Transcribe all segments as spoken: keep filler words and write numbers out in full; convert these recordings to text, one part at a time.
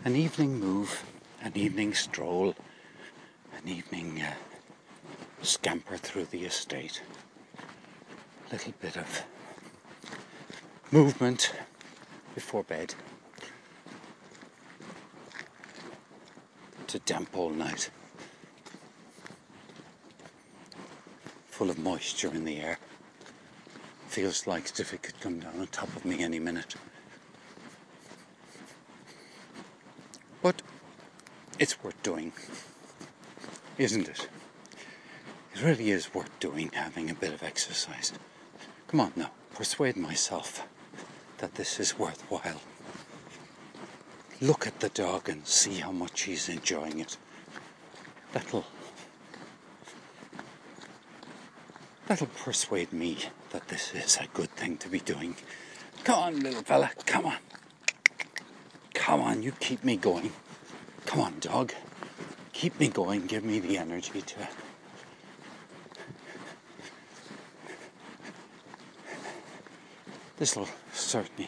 An evening move, an evening stroll, an evening uh, scamper through the estate. A little bit of movement before bed. It's a damp all night, full of moisture in the air. Feels like as if it could come down on top of me any minute. But it's worth doing, isn't it? It really is worth doing, having a bit of exercise. Come on now, persuade myself that this is worthwhile. Look at the dog and see how much he's enjoying it. That'll That'll persuade me that this is a good thing to be doing. Come on, little fella, come on. Come on, you keep me going. Come on, dog. Keep me going, give me the energy to... This'll certainly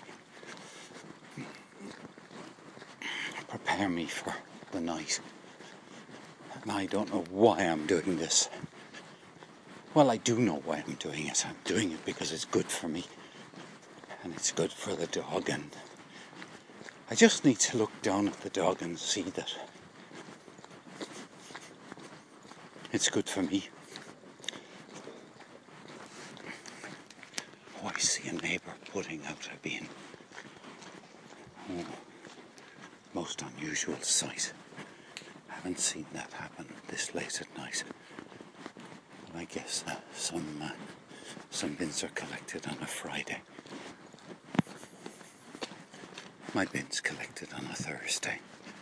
prepare me for the night. And I don't know why I'm doing this. Well, I do know why I'm doing it. I'm doing it because it's good for me. And it's good for the dog. And I just need to look down at the dog and see that it's good for me. Oh, I see a neighbour putting out a bin. Oh, most unusual sight. I haven't seen that happen this late at night. I guess uh, some uh, some bins are collected on a Friday. My bin's collected on a Thursday.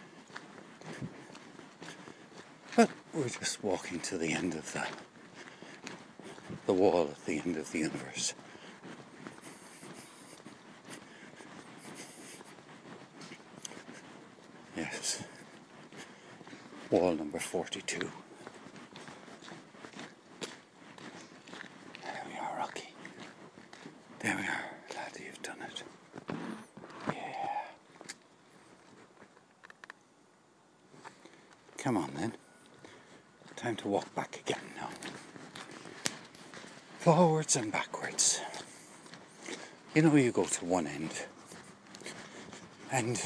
But we're just walking to the end of the the wall at the end of the universe. Yes. Wall number forty-two. There we are, glad you've done it. Yeah. Come on then. Time to walk back again now. Forwards and backwards. You know, you go to one end and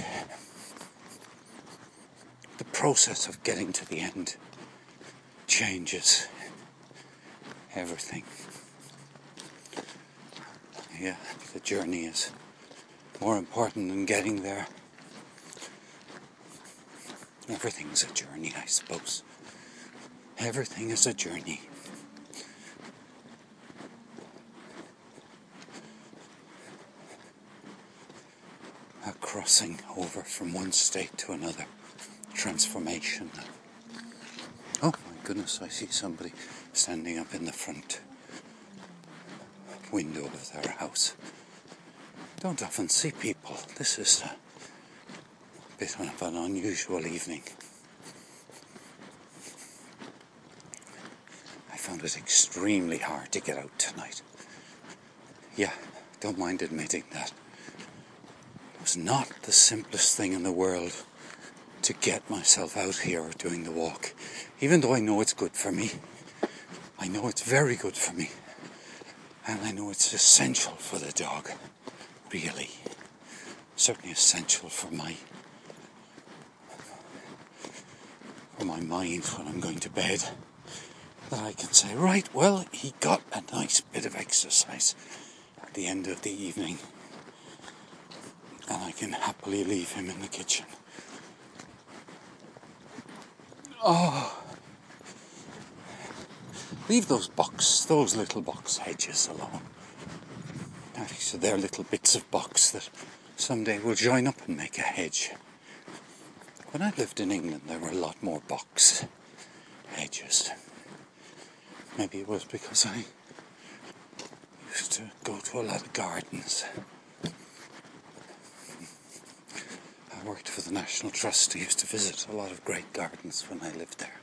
the process of getting to the end changes everything. Yeah, the journey is more important than getting there. Everything's a journey, I suppose. Everything is a journey. A crossing over from one state to another. Transformation. Oh my goodness, I see somebody standing up in the front window of their house. Don't often see people. This is a bit of an unusual evening. I found it extremely hard to get out tonight. Yeah, don't mind admitting that. It was not the simplest thing in the world to get myself out here doing the walk. Even though I know it's good for me. I know it's very good for me. And I know it's essential for the dog, really. Certainly essential for my for my mind when I'm going to bed. That I can say, right, well, he got a nice bit of exercise at the end of the evening. And I can happily leave him in the kitchen. Oh, leave those box, those little box hedges alone. So they're little bits of box that someday will join up and make a hedge. When I lived in England, there were a lot more box hedges. Maybe it was because I used to go to a lot of gardens. I worked for the National Trust. I used to visit a lot of great gardens when I lived there.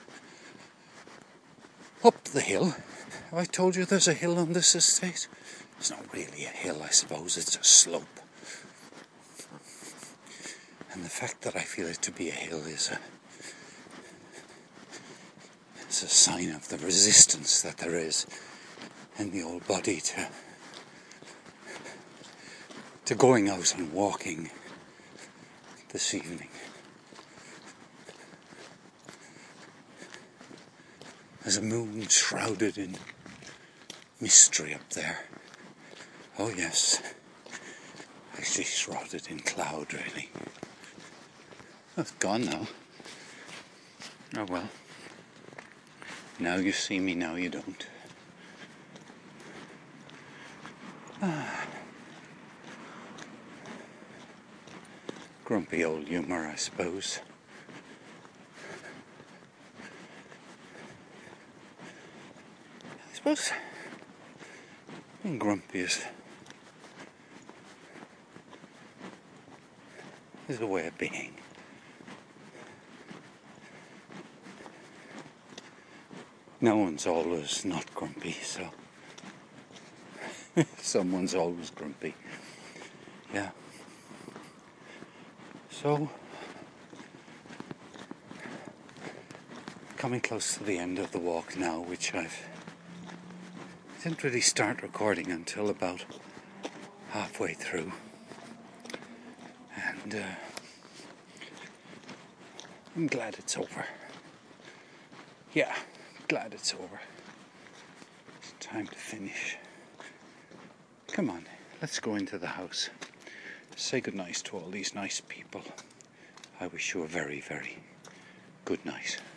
Up the hill. Have I told you there's a hill on this estate? It's not really a hill, I suppose, it's a slope. And the fact that I feel it to be a hill is a, is a sign of the resistance that there is in the old body to, to going out and walking this evening. There's a moon shrouded in mystery up there. Oh yes, actually shrouded in cloud, really. Oh, it's gone now. Oh well. Now you see me, now you don't. Ah. Grumpy old humour, I suppose. I suppose being grumpy is, is a way of being. No one's always not grumpy, so someone's always grumpy. Yeah. So, coming close to the end of the walk now, which I've I didn't really start recording until about halfway through, and uh, I'm glad it's over. Yeah, glad it's over. It's time to finish. Come on, let's go into the house. Say goodnight to all these nice people. I wish you a very, very good night.